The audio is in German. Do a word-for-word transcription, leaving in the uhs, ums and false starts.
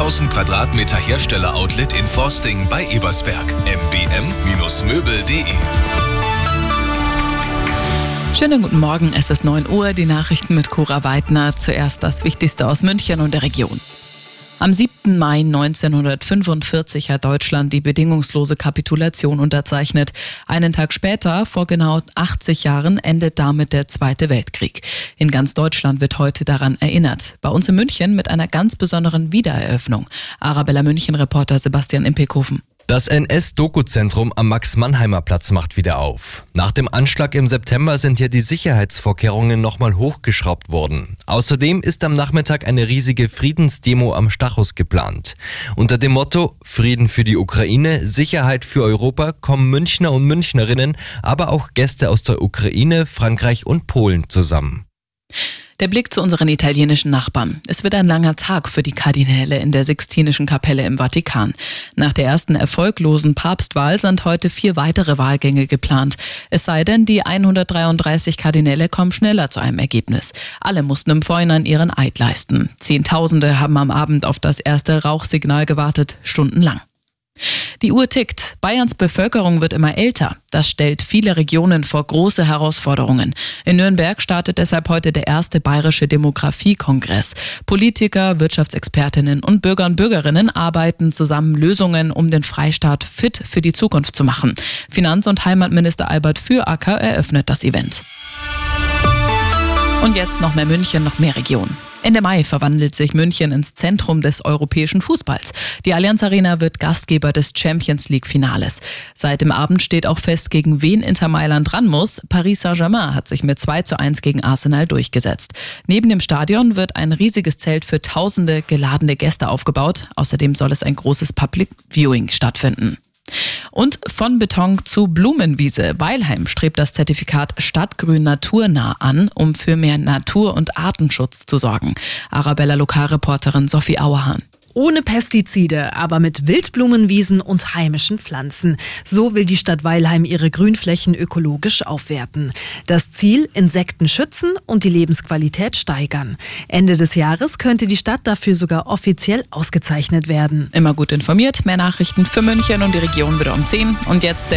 zehntausend Quadratmeter Hersteller-Outlet in Forsting bei Ebersberg. m b m Möbel punkt de. Schönen guten Morgen, es ist neun Uhr, die Nachrichten mit Cora Weidner. Zuerst das Wichtigste aus München und der Region. Am siebten Mai neunzehnhundertfünfundvierzig hat Deutschland die bedingungslose Kapitulation unterzeichnet. Einen Tag später, vor genau achtzig Jahren, endet damit der Zweite Weltkrieg. In ganz Deutschland wird heute daran erinnert. Bei uns in München mit einer ganz besonderen Wiedereröffnung. Arabella München-Reporter Sebastian Impekhofen. Das N S-Doku-Zentrum am Max-Mannheimer-Platz macht wieder auf. Nach dem Anschlag im September sind hier die Sicherheitsvorkehrungen nochmal hochgeschraubt worden. Außerdem ist am Nachmittag eine riesige Friedensdemo am Stachus geplant. Unter dem Motto Frieden für die Ukraine, Sicherheit für Europa kommen Münchner und Münchnerinnen, aber auch Gäste aus der Ukraine, Frankreich und Polen zusammen. Der Blick zu unseren italienischen Nachbarn. Es wird ein langer Tag für die Kardinäle in der Sixtinischen Kapelle im Vatikan. Nach der ersten erfolglosen Papstwahl sind heute vier weitere Wahlgänge geplant. Es sei denn, die hundertdreiunddreißig Kardinäle kommen schneller zu einem Ergebnis. Alle mussten im Vorhinein ihren Eid leisten. Zehntausende haben am Abend auf das erste Rauchsignal gewartet, stundenlang. Die Uhr tickt. Bayerns Bevölkerung wird immer älter. Das stellt viele Regionen vor große Herausforderungen. In Nürnberg startet deshalb heute der erste bayerische Demografiekongress. Politiker, Wirtschaftsexpertinnen und Bürger und Bürgerinnen arbeiten zusammen Lösungen, um den Freistaat fit für die Zukunft zu machen. Finanz- und Heimatminister Albert Füracker eröffnet das Event. Und jetzt noch mehr München, noch mehr Region. Ende Mai verwandelt sich München ins Zentrum des europäischen Fußballs. Die Allianz Arena wird Gastgeber des Champions League Finales. Seit dem Abend steht auch fest, gegen wen Inter Mailand ran muss. Paris Saint-Germain hat sich mit zwei zu eins gegen Arsenal durchgesetzt. Neben dem Stadion wird ein riesiges Zelt für tausende geladene Gäste aufgebaut. Außerdem soll es ein großes Public Viewing stattfinden. Und von Beton zu Blumenwiese. Weilheim strebt das Zertifikat Stadtgrün naturnah an, um für mehr Natur- und Artenschutz zu sorgen. Arabella Lokalreporterin Sophie Auerhahn. Ohne Pestizide, aber mit Wildblumenwiesen und heimischen Pflanzen. So will die Stadt Weilheim ihre Grünflächen ökologisch aufwerten. Das Ziel: Insekten schützen und die Lebensqualität steigern. Ende des Jahres könnte die Stadt dafür sogar offiziell ausgezeichnet werden. Immer gut informiert, mehr Nachrichten für München und die Region wieder um zehn. Und jetzt der